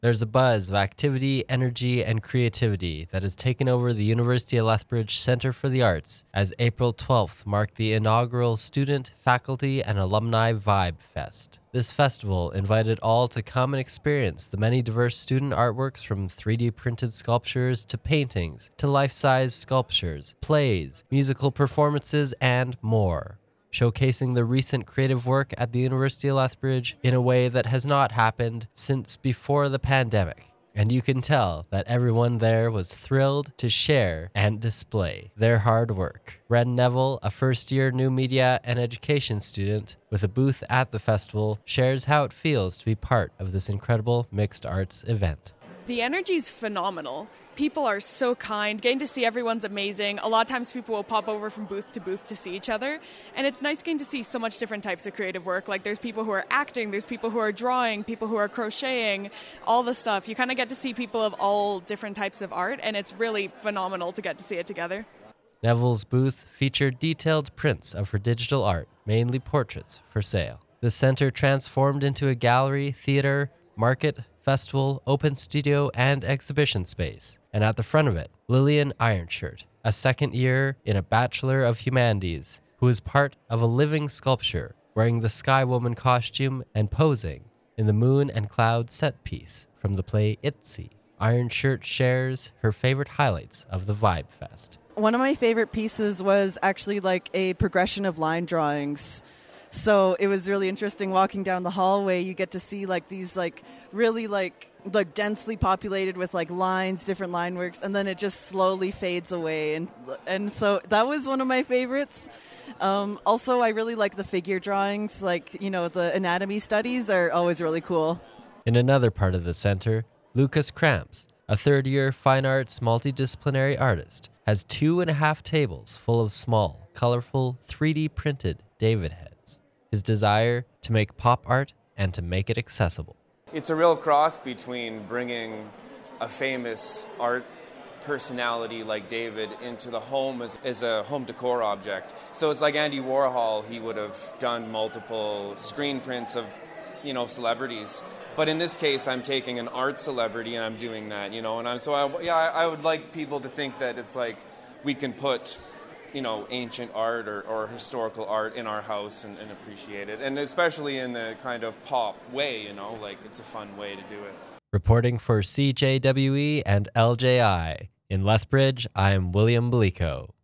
There's a buzz of activity, energy, and creativity that has taken over the University of Lethbridge Center for the Arts as April 12th marked the inaugural Student, Faculty, and Alumni Vibe Fest. This festival invited all to come and experience the many diverse student artworks from 3D printed sculptures to paintings to life-size sculptures, plays, musical performances, and more, showcasing the recent creative work at the University of Lethbridge in a way that has not happened since before the pandemic. And you can tell that everyone there was thrilled to share and display their hard work. Ren Neville, a first-year new media and education student with a booth at the festival, shares how it feels to be part of this incredible mixed arts event. The energy's phenomenal. People are so kind. Getting to see everyone's amazing. A lot of times people will pop over from booth to see each other. And it's nice getting to see so much different types of creative work. Like there's people who are acting, there's people who are drawing, people who are crocheting, all the stuff. You kind of get to see people of all different types of art, and it's really phenomenal to get to see it together. Neville's booth featured detailed prints of her digital art, mainly portraits, for sale. The center transformed into a gallery, theater, market, festival, open studio, and exhibition space. And at the front of it, Lillian Ironshirt, a second year in a Bachelor of Humanities, who is part of a living sculpture, wearing the Sky Woman costume and posing in the moon and cloud set piece from the play Itzy. Ironshirt shares her favorite highlights of the Vibe Fest. One of my favorite pieces was actually like a progression of line drawings. So it was really interesting walking down the hallway. You get to see like these like really like densely populated with like lines, different line works, and then it just slowly fades away. And so that was one of my favorites. Also, I really like the figure drawings. Like, you know, the anatomy studies are always really cool. In another part of the center, Lucas Cramps, a third-year fine arts multidisciplinary artist, has 2.5 tables full of small, colorful, 3D printed David heads. His desire to make pop art and to make it accessible. It's a real cross between bringing a famous art personality like David into the home as a home decor object. So it's like Andy Warhol, he would have done multiple screen prints of, you know, celebrities. But in this case, I'm taking an art celebrity and I'm doing that, you know. And I would like people to think that it's like we can put, you know, ancient art or historical art in our house and appreciate it. And especially in the kind of pop way, you know, like it's a fun way to do it. Reporting for CJWE and LJI, in Lethbridge, I'm William Belico.